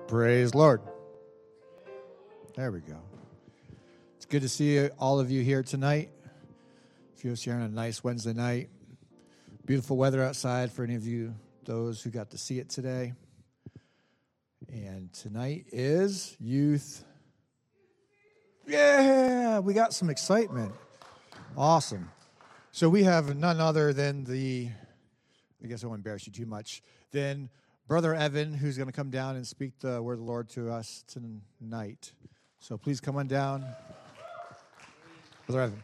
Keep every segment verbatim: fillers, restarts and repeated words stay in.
Praise Lord. There we go. It's good to see all of you here tonight. A few of us here on a nice Wednesday night. Beautiful weather outside for any of you, those who got to see it today. And tonight is youth. Yeah, we got some excitement. Awesome. So we have none other than the, I guess I won't embarrass you too much, than Brother Evan, who's going to come down and speak the word of the Lord to us tonight. So please come on down. Brother Evan.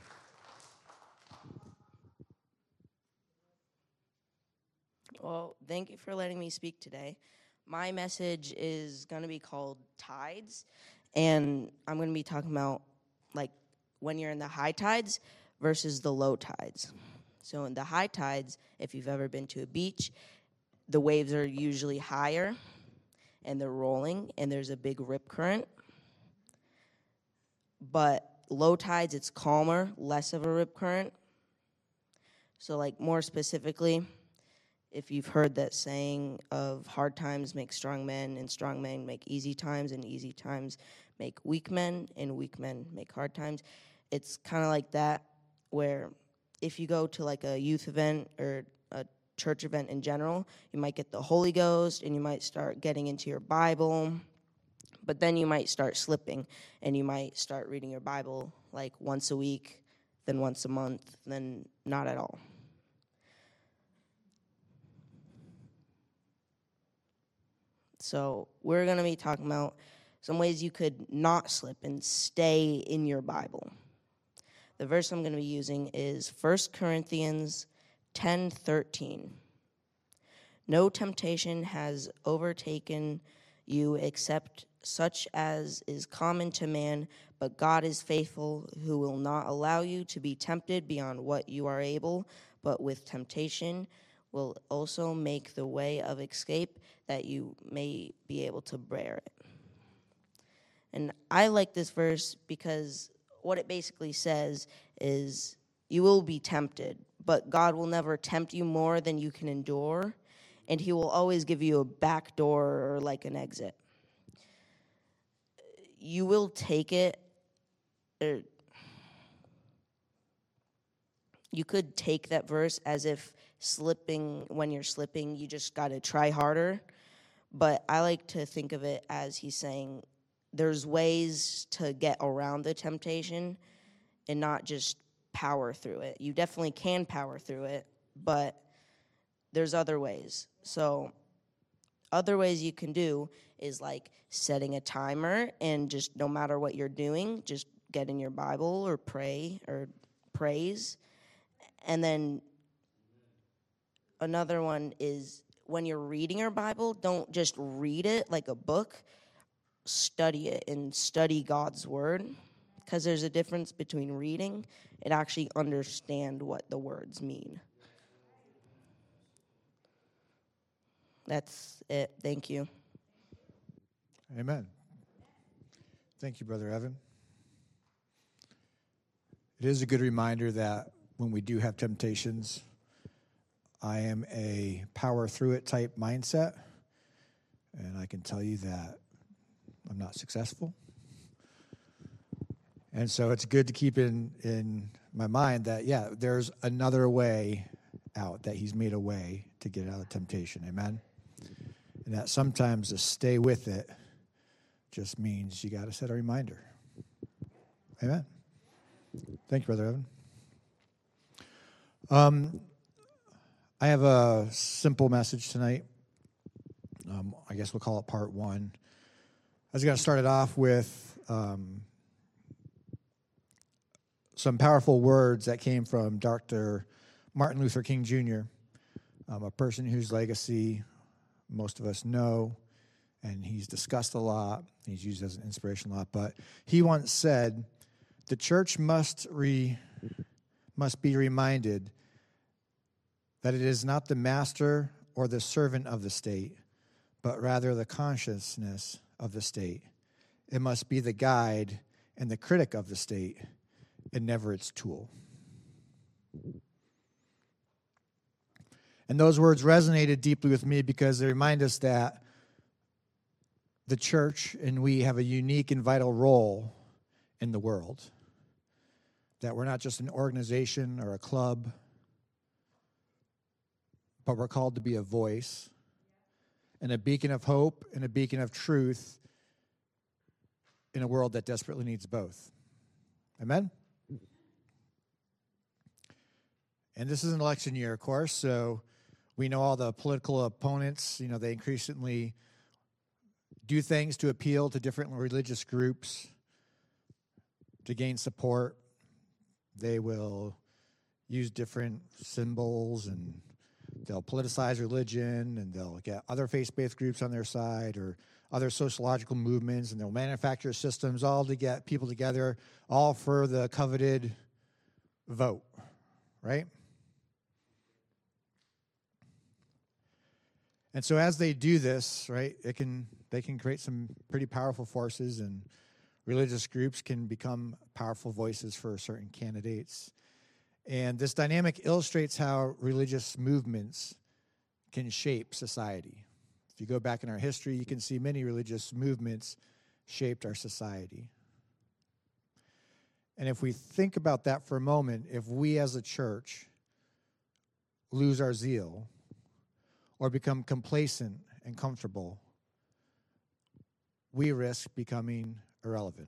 Well, thank you for letting me speak today. My message is going to be called Tides, and I'm going to be talking about, like, when you're in the high tides versus the low tides. So in the high tides, if you've ever been to a beach, the waves are usually higher, and they're rolling, and there's a big rip current. But low tides, it's calmer, less of a rip current. So, like, more specifically, if you've heard that saying of hard times make strong men, and strong men make easy times, and easy times make weak men, and weak men make hard times, it's kind of like that, where if you go to, like, a youth event or a church event in general, you might get the Holy Ghost, and you might start getting into your Bible, but then you might start slipping, and you might start reading your Bible, like, once a week, then once a month, then not at all. So we're going to be talking about some ways you could not slip and stay in your Bible. The verse I'm going to be using is First Corinthians ten thirteen. No temptation has overtaken you except such as is common to man, but God is faithful, who will not allow you to be tempted beyond what you are able, but with temptation will also make the way of escape that you may be able to bear it. And I like this verse because what it basically says is you will be tempted, but God will never tempt you more than you can endure, and he will always give you a back door or like an exit. You will take it, or you could take that verse as if slipping, when you're slipping, you just got to try harder. But I like to think of it as he's saying there's ways to get around the temptation and not just power through it. You definitely can power through it, but there's other ways. So other ways you can do is like setting a timer, and just no matter what you're doing, just get in your Bible or pray or praise. And then another one is when you're reading your Bible, don't just read it like a book. Study it and study God's word, because there's a difference between reading and actually understand what the words mean. That's it. Thank you. Amen. Thank you, Brother Evan. It is a good reminder that when we do have temptations, I am a power through it type mindset, and I can tell you that I'm not successful. And so it's good to keep in, in my mind that, yeah, there's another way out, that he's made a way to get out of temptation. Amen? And that sometimes to stay with it just means you got to set a reminder. Amen? Thank you, Brother Evan. Um, I have a simple message tonight. Um, I guess we'll call it part one. I was going to start it off with um, some powerful words that came from Doctor Martin Luther King Junior, um, a person whose legacy most of us know, and he's discussed a lot. He's used as an inspiration a lot. But he once said, the church must re, must be reminded that it is not the master or the servant of the state, but rather the consciousness of the state. It must be the guide and the critic of the state, and never its tool. And those words resonated deeply with me because they remind us that the church and we have a unique and vital role in the world. That we're not just an organization or a club, but we're called to be a voice and a beacon of hope and a beacon of truth in a world that desperately needs both. Amen? And this is an election year, of course, so we know all the political opponents, you know, they increasingly do things to appeal to different religious groups to gain support. They will use different symbols, and they'll politicize religion, and they'll get other faith-based groups on their side or other sociological movements, and they'll manufacture systems all to get people together, all for the coveted vote, right? And so as they do this, right, it can they can create some pretty powerful forces, and religious groups can become powerful voices for certain candidates. And this dynamic illustrates how religious movements can shape society. If you go back in our history, you can see many religious movements shaped our society. And if we think about that for a moment, if we as a church lose our zeal or become complacent and comfortable, we risk becoming irrelevant.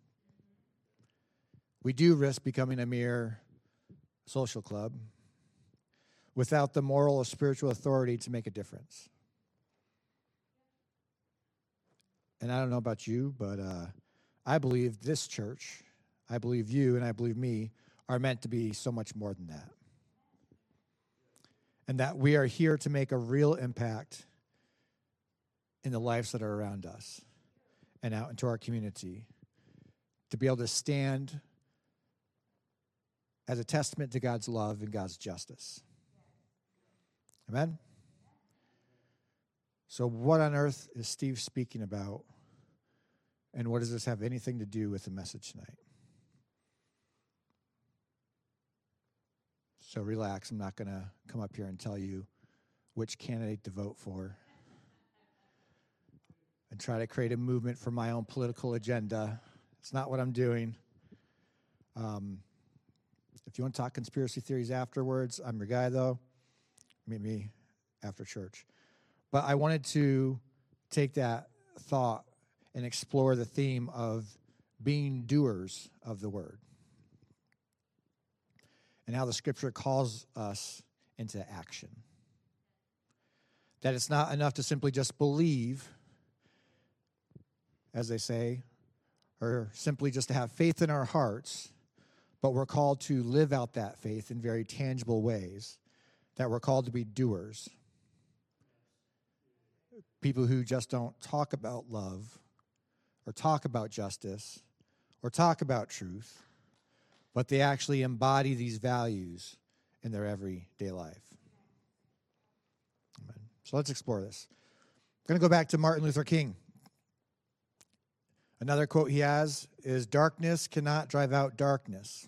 We do risk becoming a mere social club without the moral or spiritual authority to make a difference. And I don't know about you, but uh, I believe this church, I believe you, and I believe me are meant to be so much more than that. And that we are here to make a real impact in the lives that are around us and out into our community, to be able to stand as a testament to God's love and God's justice. Amen? So what on earth is Steve speaking about, and what does this have anything to do with the message tonight? So relax. I'm not going to come up here and tell you which candidate to vote for and try to create a movement for my own political agenda. It's not what I'm doing. Um, if you want to talk conspiracy theories afterwards, I'm your guy, though. Meet me after church. But I wanted to take that thought and explore the theme of being doers of the word and how the scripture calls us into action. That it's not enough to simply just believe, as they say, or simply just to have faith in our hearts, but we're called to live out that faith in very tangible ways, that we're called to be doers. People who just don't talk about love or talk about justice or talk about truth, but they actually embody these values in their everyday life. Amen. So let's explore this. I'm going to go back to Martin Luther King. Another quote he has is, "Darkness cannot drive out darkness.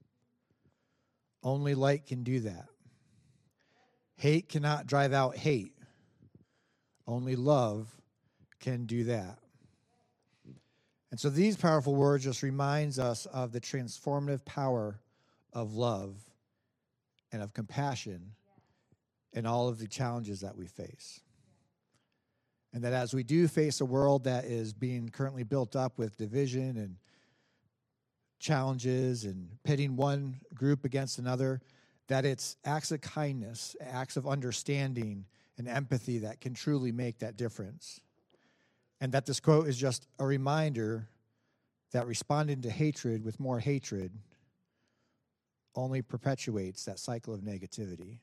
Only light can do that. Hate cannot drive out hate. Only love can do that." And so these powerful words just reminds us of the transformative power of love and of compassion in all of the challenges that we face. And that as we do face a world that is being currently built up with division and challenges and pitting one group against another, that it's acts of kindness, acts of understanding and empathy that can truly make that difference. And that this quote is just a reminder that responding to hatred with more hatred only perpetuates that cycle of negativity.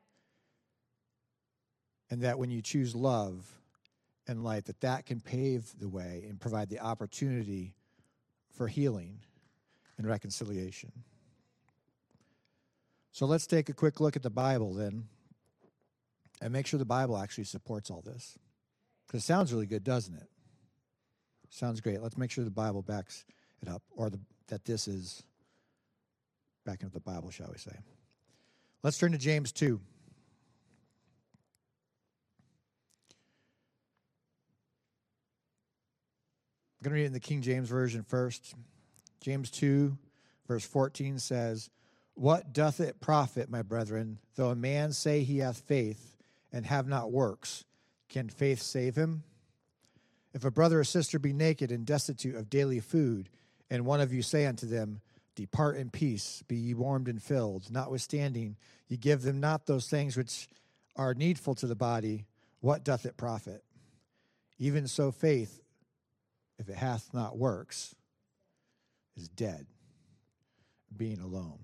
And that when you choose love and light, that that can pave the way and provide the opportunity for healing and reconciliation. So let's take a quick look at the Bible then and make sure the Bible actually supports all this. Because it sounds really good, doesn't it? Sounds great. Let's make sure the Bible backs it up, or the, that this is backing up the Bible, shall we say. Let's turn to James two. I'm going to read it in the King James Version first. James two, verse fourteen says, "What doth it profit, my brethren, though a man say he hath faith and have not works? Can faith save him? If a brother or sister be naked and destitute of daily food, and one of you say unto them, Depart in peace, be ye warmed and filled, notwithstanding ye give them not those things which are needful to the body, what doth it profit? Even so faith, if it hath not works, is dead, being alone."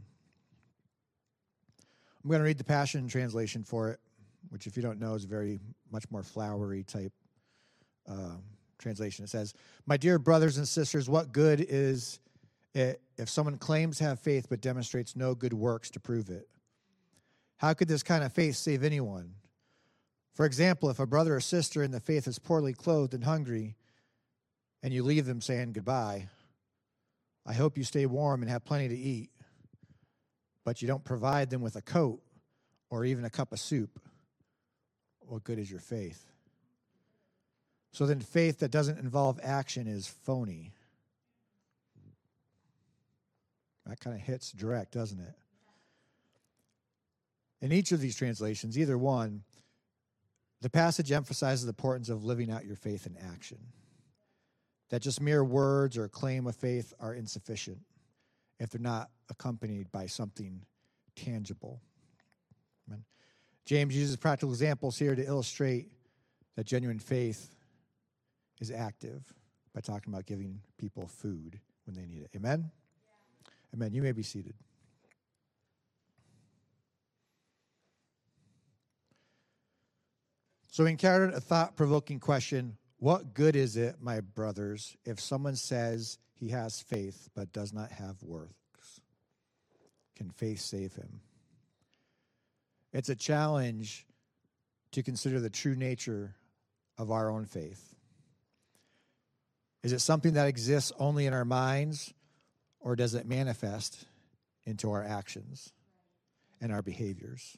I'm going to read the Passion Translation for it, which, if you don't know, is a very much more flowery type uh, translation. It says, "My dear brothers and sisters, what good is it if someone claims to have faith but demonstrates no good works to prove it? How could this kind of faith save anyone? For example, if a brother or sister in the faith is poorly clothed and hungry, and you leave them saying goodbye, I hope you stay warm and have plenty to eat, but you don't provide them with a coat or even a cup of soup, what good is your faith? So then faith that doesn't involve action is phony." That kind of hits direct, doesn't it? In each of these translations, either one, the passage emphasizes the importance of living out your faith in action. That just mere words or claim of faith are insufficient if they're not accompanied by something tangible. Amen. James uses practical examples here to illustrate that genuine faith is active by talking about giving people food when they need it. Amen? Amen. You may be seated. So we encountered a thought-provoking question. What good is it, my brothers, if someone says he has faith but does not have works? Can faith save him? It's a challenge to consider the true nature of our own faith. Is it something that exists only in our minds, or does it manifest into our actions and our behaviors?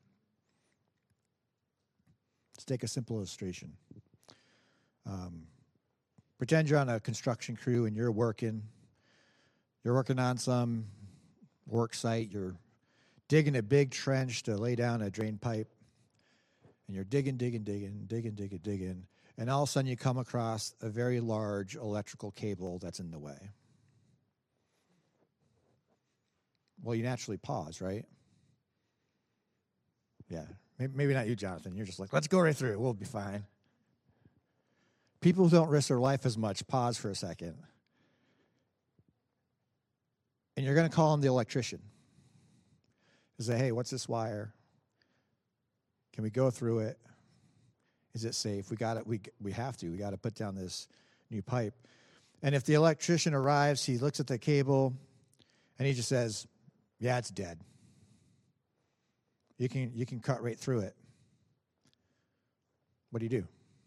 Let's take a simple illustration. Um, pretend you're on a construction crew and you're working. You're working on some work site. You're digging a big trench to lay down a drain pipe. And you're digging, digging, digging, digging, digging, digging. And all of a sudden you come across a very large electrical cable that's in the way. Well, you naturally pause, right? Yeah. Maybe not you, Jonathan. You're just like, let's go right through it. We'll be fine. People who don't risk their life as much pause for a second. And you're going to call him the electrician. You say, hey, what's this wire? Can we go through it? Is it safe? We got it. We we have to. We got to put down this new pipe. And if the electrician arrives, he looks at the cable and he just says, yeah, it's dead. You can you can cut right through it. What do you do?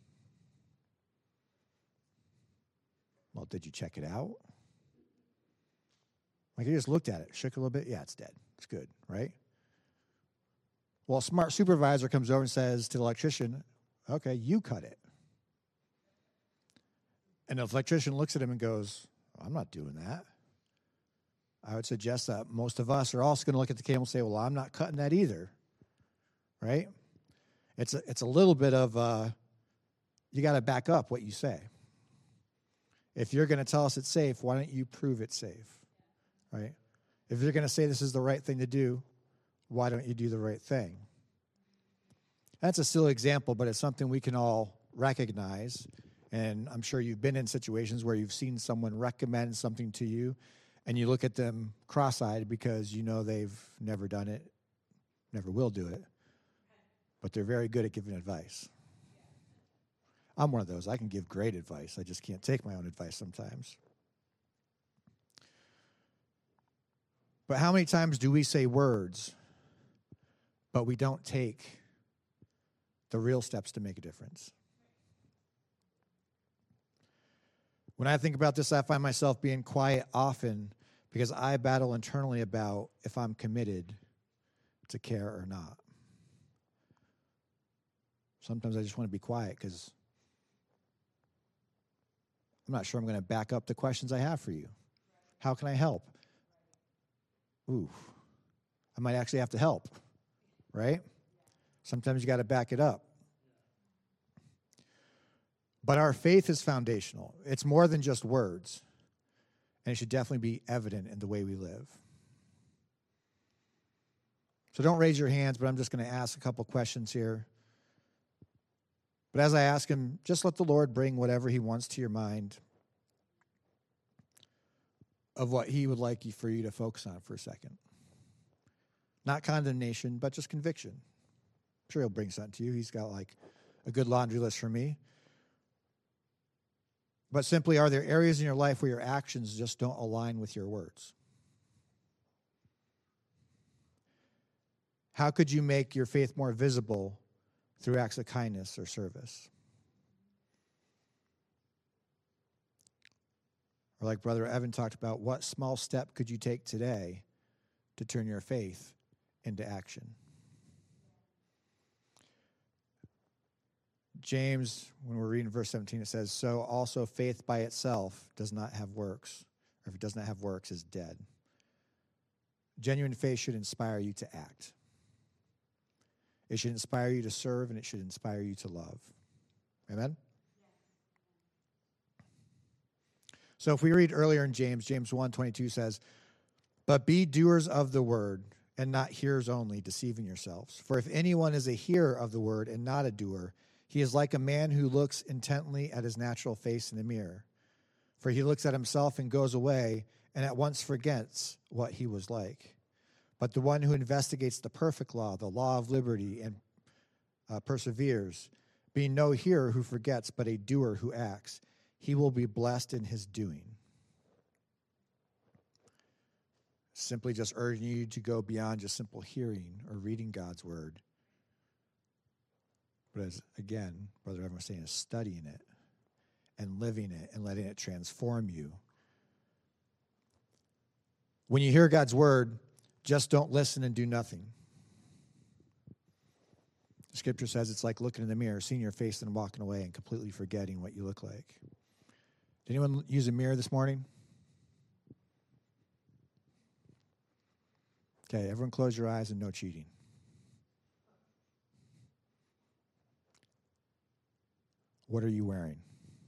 Well, did you check it out? Like, you just looked at it, shook a little bit. Yeah, it's dead. It's good, right? Well, a smart supervisor comes over and says to the electrician, okay, you cut it. And the electrician looks at him and goes, I'm not doing that. I would suggest that most of us are also going to look at the cable and say, well, I'm not cutting that either, right? It's a, it's a little bit of, uh, you got to back up what you say. If you're going to tell us it's safe, why don't you prove it's safe, right? If you're going to say this is the right thing to do, why don't you do the right thing? That's a silly example, but it's something we can all recognize. And I'm sure you've been in situations where you've seen someone recommend something to you, and you look at them cross-eyed because you know they've never done it, never will do it, but they're very good at giving advice. I'm one of those. I can give great advice. I just can't take my own advice sometimes. But how many times do we say words, but we don't take the real steps to make a difference? When I think about this, I find myself being quiet often because I battle internally about if I'm committed to care or not. Sometimes I just want to be quiet because I'm not sure I'm going to back up the questions I have for you. How can I help? Ooh, I might actually have to help, right? Sometimes you got to back it up. But our faith is foundational. It's more than just words, and it should definitely be evident in the way we live. So don't raise your hands, but I'm just going to ask a couple questions here. But as I ask him, just let the Lord bring whatever he wants to your mind of what he would like you for you to focus on for a second. Not condemnation, but just conviction. I'm sure he'll bring something to you. He's got like a good laundry list for me. But simply, are there areas in your life where your actions just don't align with your words? How could you make your faith more visible through acts of kindness or service? Or like Brother Evan talked about, what small step could you take today to turn your faith into action? James, when we're reading verse seventeen, it says, so also faith by itself does not have works, or if it does not have works, is dead. Genuine faith should inspire you to act. It should inspire you to serve, and it should inspire you to love. Amen? So if we read earlier in James, James one twenty-two says, but be doers of the word, and not hearers only, deceiving yourselves. For if anyone is a hearer of the word and not a doer, he is like a man who looks intently at his natural face in the mirror. For he looks at himself and goes away, and at once forgets what he was like. But the one who investigates the perfect law, the law of liberty, and uh, perseveres, being no hearer who forgets, but a doer who acts, he will be blessed in his doing. Simply just urging you to go beyond just simple hearing or reading God's word. But as, again, Brother Evan was saying, is studying it and living it and letting it transform you. When you hear God's word, just don't listen and do nothing. The scripture says it's like looking in the mirror, seeing your face and walking away and completely forgetting what you look like. Did anyone use a mirror this morning? Okay, everyone close your eyes and no cheating. What are you wearing?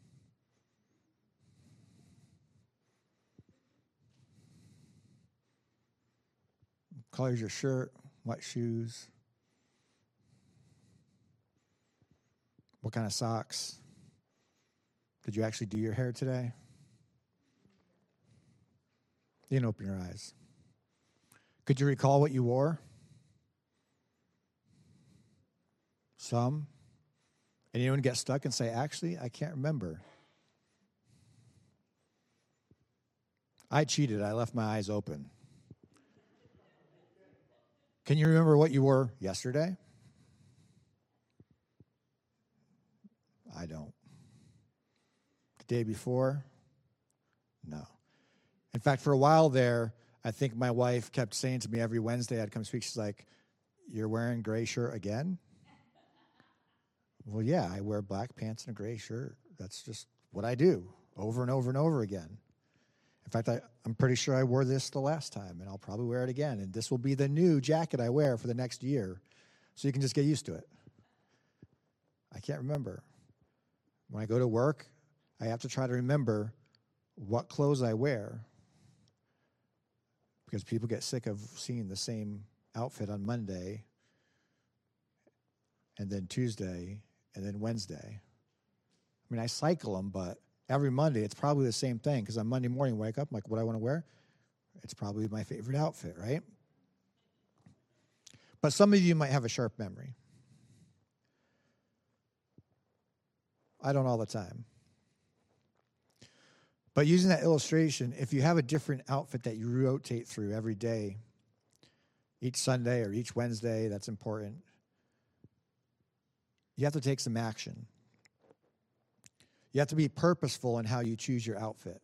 Color's your shirt, what shoes? What kind of socks? Did you actually do your hair today? You didn't open your eyes. Could you recall what you wore? Some. And anyone get stuck and say, actually, I can't remember. I cheated. I left my eyes open. Can you remember what you wore yesterday? I don't. The day before? No. In fact, for a while there, I think my wife kept saying to me every Wednesday I'd come speak, she's like, you're wearing gray shirt again? Well, yeah, I wear black pants and a gray shirt. That's just what I do over and over and over again. In fact, I, I'm pretty sure I wore this the last time, and I'll probably wear it again. And this will be the new jacket I wear for the next year, so you can just get used to it. I can't remember. When I go to work, I have to try to remember what clothes I wear, because people get sick of seeing the same outfit on Monday, and then Tuesday, and then Wednesday. I mean, I cycle them, but every Monday, it's probably the same thing, because on Monday morning, wake up, I'm like, what do I want to wear? It's probably my favorite outfit, right? But some of you might have a sharp memory. I don't all the time. But using that illustration, if you have a different outfit that you rotate through every day, each Sunday or each Wednesday, that's important. You have to take some action. You have to be purposeful in how you choose your outfit.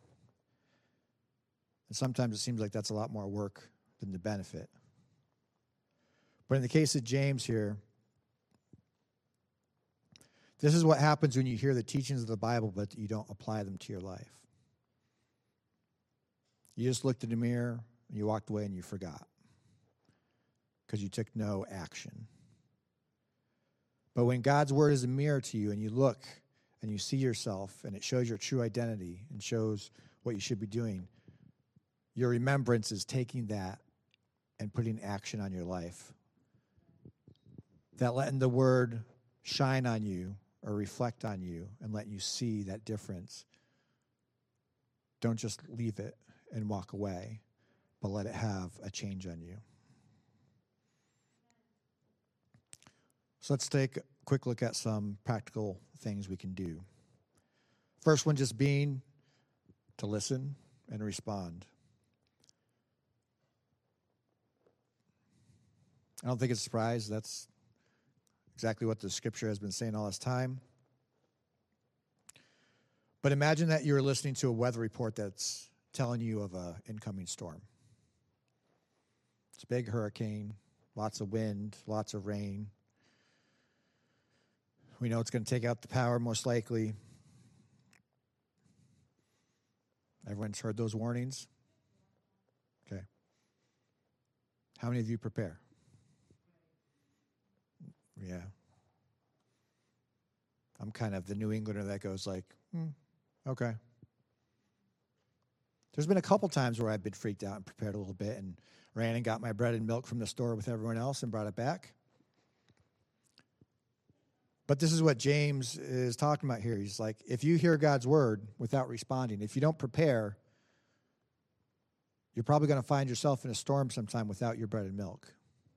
And sometimes it seems like that's a lot more work than the benefit. But in the case of James here, This is what happens when you hear the teachings of the Bible, but you don't apply them to your life. You just looked in the mirror, and you walked away, and you forgot because you took no action. But when God's word is a mirror to you, and you look and you see yourself, and it shows your true identity and shows what you should be doing, your remembrance is taking that and putting action on your life. That letting the word shine on you or reflect on you and let you see that difference. Don't just leave it and walk away, but let it have a change on you. So let's take a quick look at some practical things we can do. First one just being to listen and respond. I don't think it's a surprise. That's exactly what the scripture has been saying all this time. But imagine that you're listening to a weather report that's telling you of an incoming storm. It's a big hurricane, lots of wind, lots of rain. We know it's going to take out the power most likely. Everyone's heard those warnings? Okay. How many of you prepare? Yeah. I'm kind of the New Englander that goes like, hmm, okay. There's been a couple times where I've been freaked out and prepared a little bit and ran and got my bread and milk from the store with everyone else and brought it back. But this is what James is talking about here. He's like, if you hear God's word without responding, if you don't prepare, you're probably going to find yourself in a storm sometime without your bread and milk.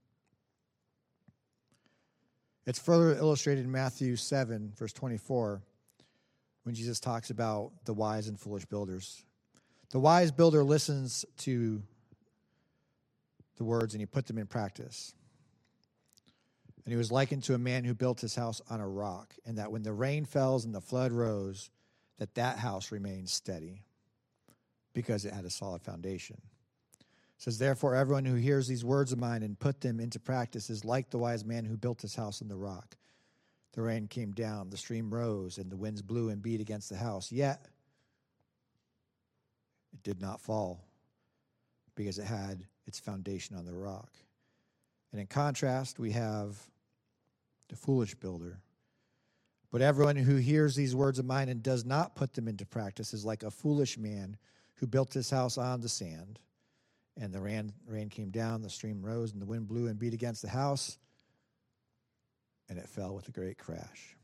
It's further illustrated in Matthew seven, verse twenty-four, when Jesus talks about the wise and foolish builders. The wise builder listens to the words and he put them in practice. And he was likened to a man who built his house on a rock, and that when the rain falls and the flood rose, that that house remained steady because it had a solid foundation. It says, therefore, everyone who hears these words of mine and put them into practice is like the wise man who built his house on the rock. The rain came down, the stream rose, and the winds blew and beat against the house. Yet it did not fall because it had its foundation on the rock. And in contrast, we have the foolish builder. But everyone who hears these words of mine and does not put them into practice is like a foolish man who built his house on the sand. And the rain, rain came down, the stream rose, and the wind blew and beat against the house, and it fell with a great crash.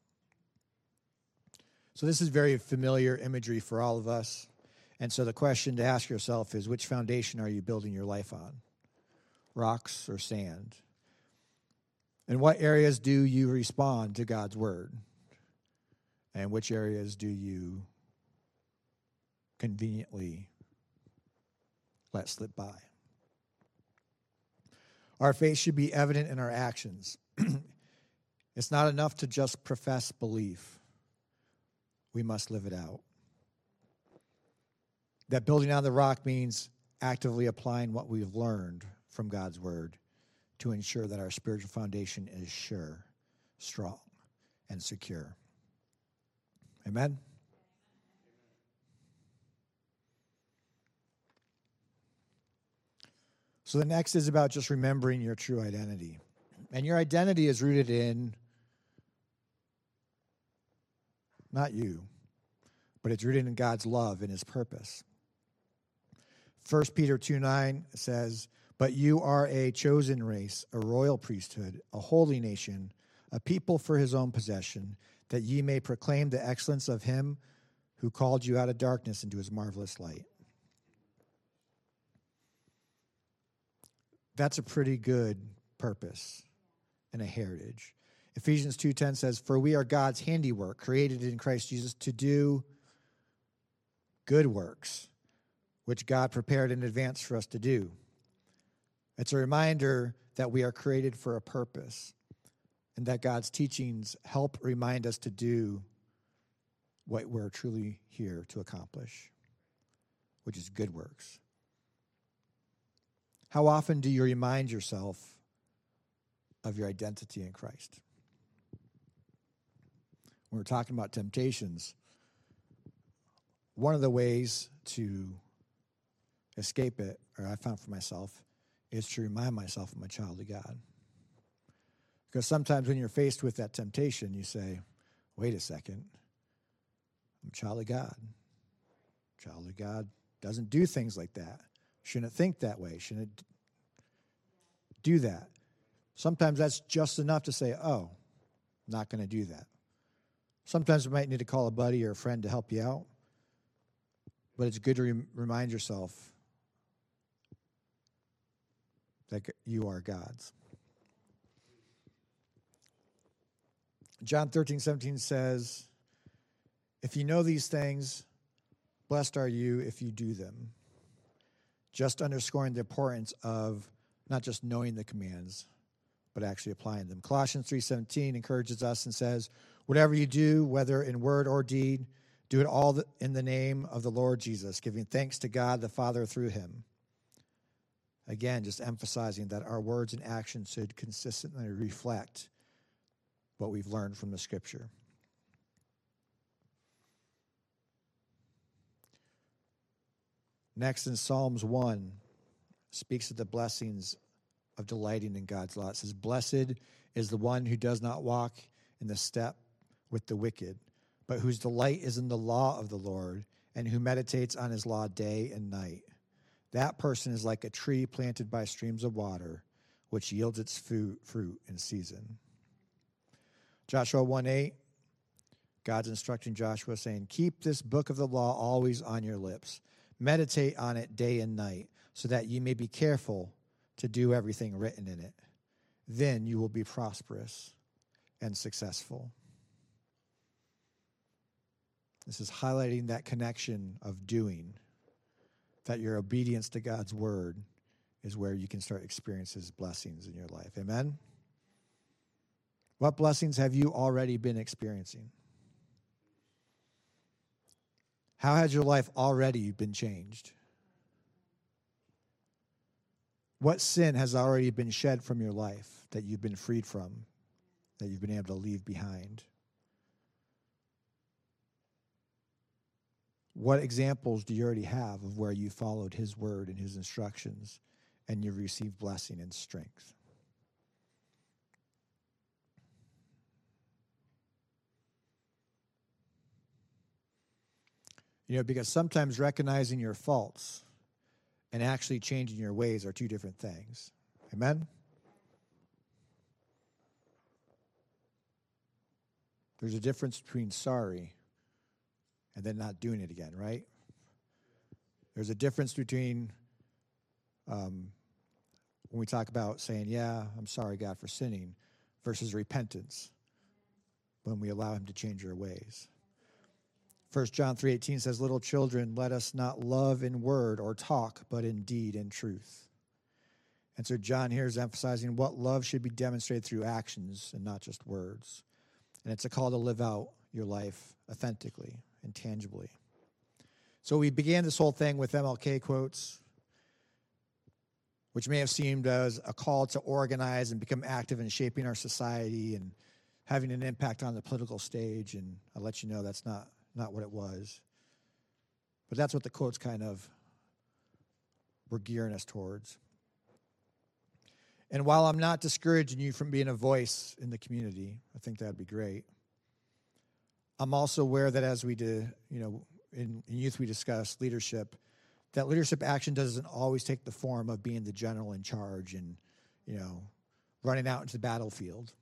So this is very familiar imagery for all of us. And so the question to ask yourself is, which foundation are you building your life on? Rocks or sand? In what areas do you respond to God's word? And which areas do you conveniently let slip by? Our faith should be evident in our actions. It's not enough to just profess belief. We must live it out. That building on the rock means actively applying what we've learned from God's word to ensure that our spiritual foundation is sure, strong, and secure. Amen? So the next is about just remembering your true identity. And your identity is rooted in not you, but it's rooted in God's love and his purpose. First Peter two nine says, but you are a chosen race, a royal priesthood, a holy nation, a people for his own possession, that ye may proclaim the excellence of him who called you out of darkness into his marvelous light. That's a pretty good purpose and a heritage. Ephesians two ten says, for we are God's handiwork, created in Christ Jesus to do good works, which God prepared in advance for us to do. It's a reminder that we are created for a purpose and that God's teachings help remind us to do what we're truly here to accomplish, which is good works. How often do you remind yourself of your identity in Christ? when we're talking about temptations, one of the ways to escape it, or I found for myself, is to remind myself I'm a child of God. Because sometimes when you're faced with that temptation, you say, wait a second, I'm a child of God. Child of God doesn't do things like that. Shouldn't think that way. Shouldn't do that. Sometimes that's just enough to say, oh, I'm not going to do that. Sometimes you might need to call a buddy or a friend to help you out. But it's good to re- remind yourself that you are God's. John thirteen seventeen says, if you know these things, blessed are you if you do them. Just underscoring the importance of not just knowing the commands, but actually applying them. Colossians three seventeen encourages us and says, whatever you do, whether in word or deed, do it all in the name of the Lord Jesus, giving thanks to God the Father through him. Again, just emphasizing that our words and actions should consistently reflect what we've learned from the Scripture. Next, in Psalms one, speaks of the blessings of delighting in God's law. It says, blessed is the one who does not walk in the step with the wicked, but whose delight is in the law of the Lord, and who meditates on his law day and night. That person is like a tree planted by streams of water, which yields its fruit, fruit in season. Joshua one eight, God's instructing Joshua, saying, keep this book of the law always on your lips. Meditate on it day and night, so that you may be careful to do everything written in it. Then you will be prosperous and successful. This is highlighting that connection of doing, that your obedience to God's word is where you can start experiencing his blessings in your life. Amen? What blessings have you already been experiencing? How has your life already been changed? What sin has already been shed from your life that you've been freed from, that you've been able to leave behind? What examples do you already have of where you followed his word and his instructions and you received blessing and strength? You know, because sometimes recognizing your faults and actually changing your ways are two different things. Amen? There's a difference between sorry and then not doing it again, right? There's a difference between um, when we talk about saying, yeah, I'm sorry, God, for sinning, versus repentance, when we allow him to change our ways. First John three eighteen says, little children, let us not love in word or talk, but in deed and truth. And so John here is emphasizing what love should be demonstrated through actions and not just words. And it's a call to live out your life authentically and tangibly. So we began this whole thing with M L K quotes, which may have seemed as a call to organize and become active in shaping our society and having an impact on the political stage. And I'll let you know that's not Not what it was. But that's what the quotes kind of were gearing us towards. And while I'm not discouraging you from being a voice in the community, I think that'd be great. I'm also aware that as we do, you know, in, in youth we discuss leadership, that leadership action doesn't always take the form of being the general in charge and, you know, running out into the battlefield.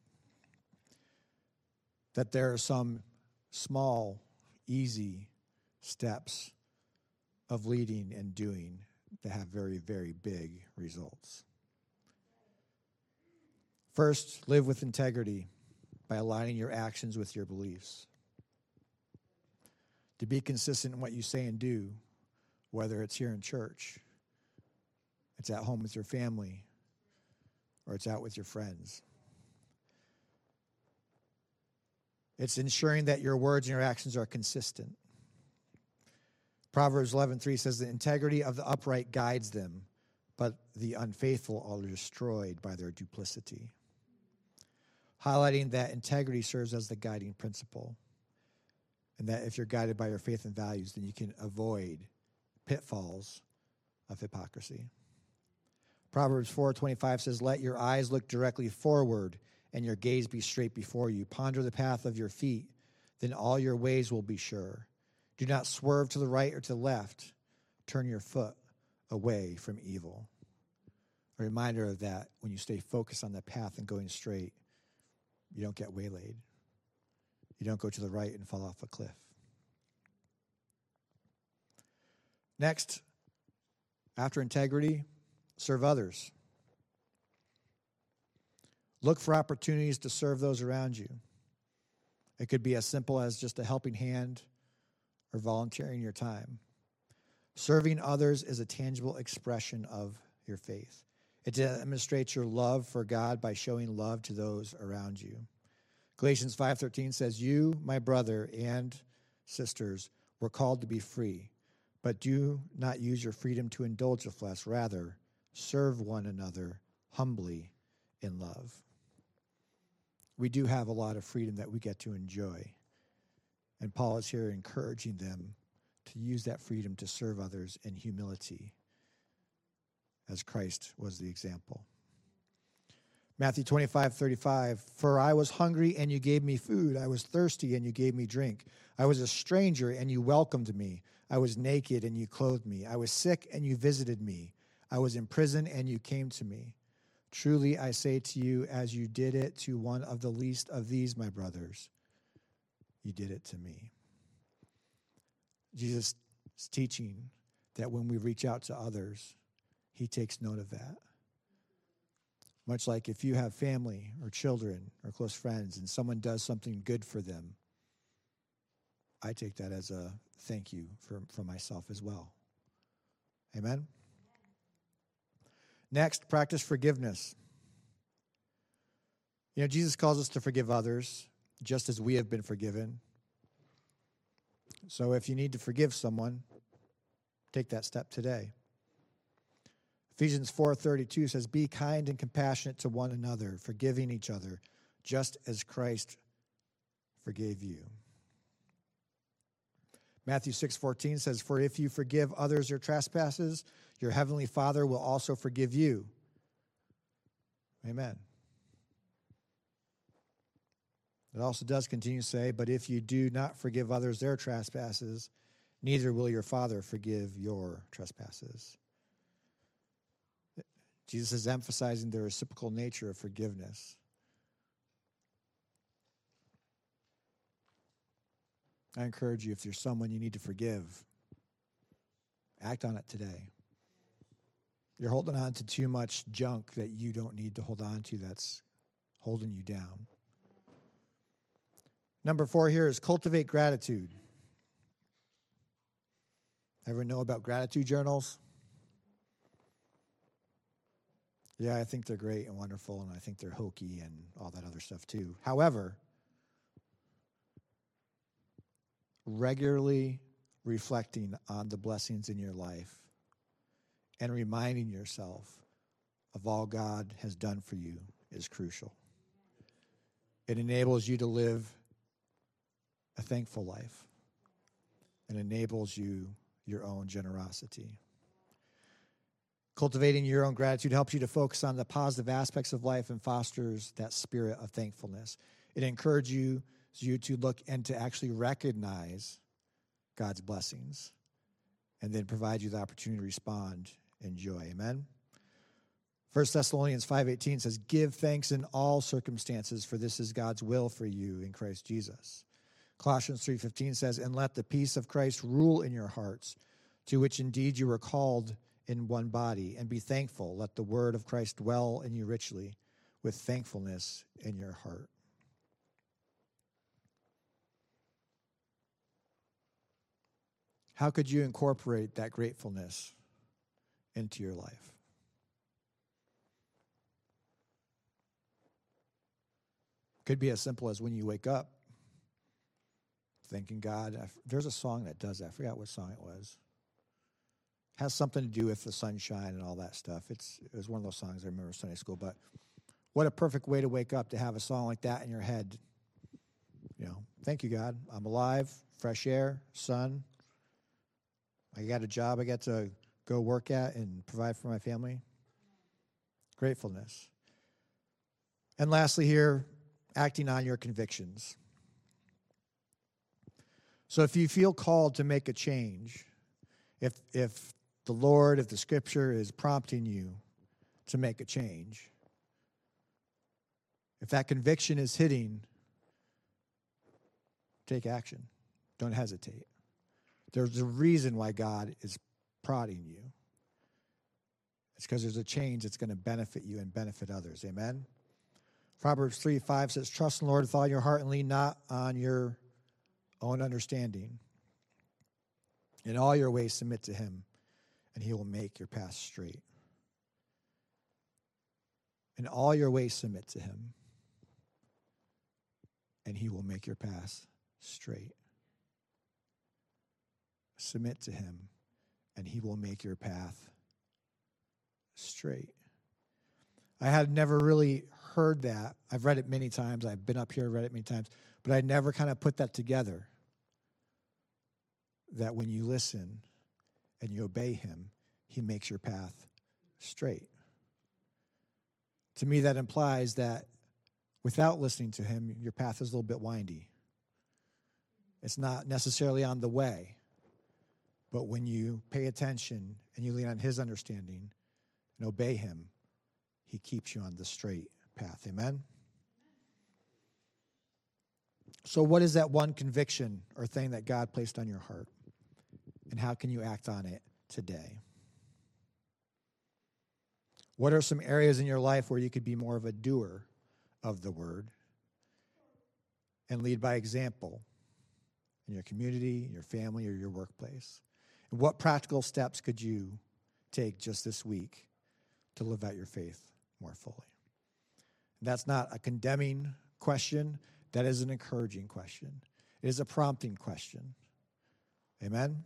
That there are some small, easy steps of leading and doing that have very, very big results. First, live with integrity by aligning your actions with your beliefs. To be consistent in what you say and do, whether it's here in church, it's at home with your family, or it's out with your friends. It's ensuring that your words and your actions are consistent. Proverbs eleven three says, the integrity of the upright guides them, but the unfaithful are destroyed by their duplicity. Highlighting that integrity serves as the guiding principle. And that if you're guided by your faith and values, then you can avoid pitfalls of hypocrisy. Proverbs four twenty-five says, let your eyes look directly forward and your gaze be straight before you. Ponder the path of your feet, then all your ways will be sure. Do not swerve to the right or to the left. Turn your foot away from evil. A reminder of that, when you stay focused on the path and going straight, you don't get waylaid. You don't go to the right and fall off a cliff. Next, after integrity, serve others. Look for opportunities to serve those around you. It could be as simple as just a helping hand or volunteering your time. Serving others is a tangible expression of your faith. It demonstrates your love for God by showing love to those around you. Galatians five thirteen says, you, my brother and sisters, were called to be free, but do not use your freedom to indulge the flesh. Rather, serve one another humbly in love. We do have a lot of freedom that we get to enjoy. And Paul is here encouraging them to use that freedom to serve others in humility, as Christ was the example. Matthew twenty-five thirty-five, for I was hungry and you gave me food. I was thirsty and you gave me drink. I was a stranger and you welcomed me. I was naked and you clothed me. I was sick and you visited me. I was in prison and you came to me. Truly I say to you, as you did it to one of the least of these, my brothers, you did it to me. Jesus is teaching that when we reach out to others, he takes note of that. Much like if you have family or children or close friends and someone does something good for them, I take that as a thank you for, for myself as well. Amen? Next, practice forgiveness. You know, Jesus calls us to forgive others just as we have been forgiven. So if you need to forgive someone, take that step today. Ephesians four thirty-two says, be kind and compassionate to one another, forgiving each other, just as Christ forgave you. Matthew six fourteen says, for if you forgive others their trespasses, your heavenly Father will also forgive you. Amen. It also does continue to say, but if you do not forgive others their trespasses, neither will your Father forgive your trespasses. Jesus is emphasizing the reciprocal nature of forgiveness. I encourage you, if there's someone you need to forgive, act on it today. You're holding on to too much junk that you don't need to hold on to that's holding you down. Number four here is cultivate gratitude. Ever know about gratitude journals? Yeah, I think they're great and wonderful, and I think they're hokey and all that other stuff too. However, regularly reflecting on the blessings in your life and reminding yourself of all God has done for you is crucial. It enables you to live a thankful life and enables you your own generosity. Cultivating your own gratitude helps you to focus on the positive aspects of life and fosters that spirit of thankfulness. It encourages you, you to look and to actually recognize God's blessings and then provide you the opportunity to respond in joy. Amen? First Thessalonians five eighteen says, give thanks in all circumstances, for this is God's will for you in Christ Jesus. Colossians three fifteen says, and let the peace of Christ rule in your hearts, to which indeed you were called in one body, and be thankful. Let the word of Christ dwell in you richly, with thankfulness in your heart. How could you incorporate that gratefulness into your life? Could be as simple as when you wake up, thanking God. There's a song that does that. I forgot what song it was. Has something to do with the sunshine and all that stuff. It's it was one of those songs I remember in Sunday school. But what a perfect way to wake up, to have a song like that in your head. You know, thank you, God. I'm alive. fresh air, sun. I got a job I get to go work at and provide for my family. Gratefulness. And lastly here, acting on your convictions. So if you feel called to make a change, if if the Lord, if the Scripture is prompting you to make a change, if that conviction is hitting, take action. Don't hesitate. There's a reason why God is prodding you. It's because there's a change that's going to benefit you and benefit others. Amen? Proverbs three five says, trust in the Lord with all your heart and lean not on your own understanding. In all your ways submit to him, and he will make your path straight. In all your ways submit to him, and he will make your path straight. Submit to him, and he will make your path straight. I had never really heard that. I've read it many times. I've been up here, read it many times, but I never kind of put that together. That when you listen and you obey him, he makes your path straight. To me, that implies that without listening to him, your path is a little bit windy. It's not necessarily on the way, but when you pay attention and you lean on his understanding and obey him, he keeps you on the straight path. Amen? So what is that one conviction or thing that God placed on your heart? And how can you act on it today? What are some areas in your life where you could be more of a doer of the word and lead by example in your community, your family, or your workplace? And what practical steps could you take just this week to live out your faith more fully? And that's not a condemning question. That is an encouraging question. It is a prompting question. Amen?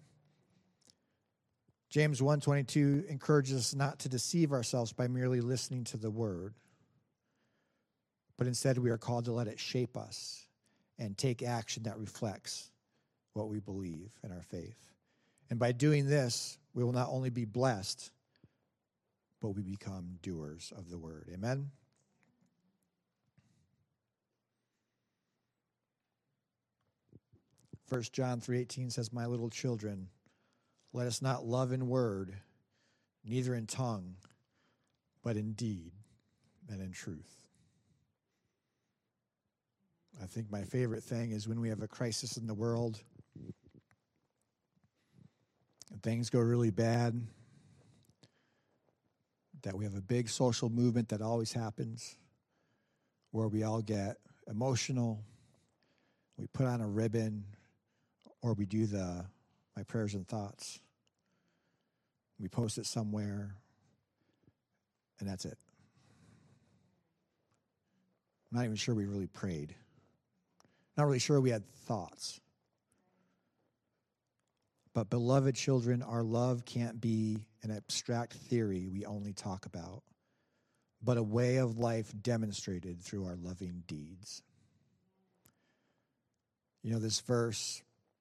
James one twenty-two encourages us not to deceive ourselves by merely listening to the word, but instead we are called to let it shape us and take action that reflects what we believe in our faith. And by doing this, we will not only be blessed, but we become doers of the word. Amen? First John three eighteen says, my little children, let us not love in word, neither in tongue, but in deed and in truth. I think my favorite thing is when we have a crisis in the world and things go really bad, that we have a big social movement that always happens where we all get emotional, we put on a ribbon, or we do the my prayers and thoughts. We post it somewhere, and that's it. I'm not even sure we really prayed. Not really sure we had thoughts. But beloved children, our love can't be an abstract theory we only talk about, but a way of life demonstrated through our loving deeds. You know, this verse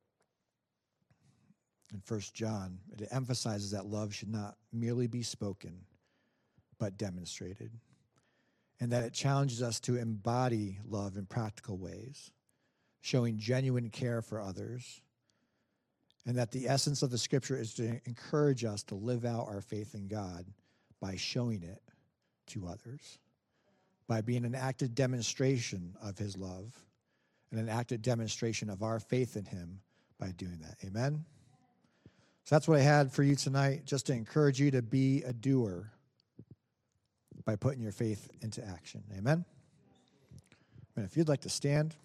in First John, it emphasizes that love should not merely be spoken, but demonstrated. And that it challenges us to embody love in practical ways, showing genuine care for others. And that the essence of the scripture is to encourage us to live out our faith in God by showing it to others, by being an active demonstration of his love and an active demonstration of our faith in him by doing that. Amen? So that's what I had for you tonight, just to encourage you to be a doer by putting your faith into action. Amen? And if you'd like to stand,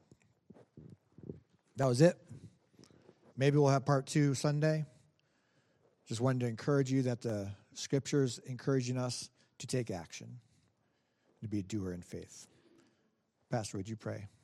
that was it. Maybe we'll have part two Sunday. Just wanted to encourage you that the scripture's encouraging us to take action, to be a doer in faith. Pastor, would you pray?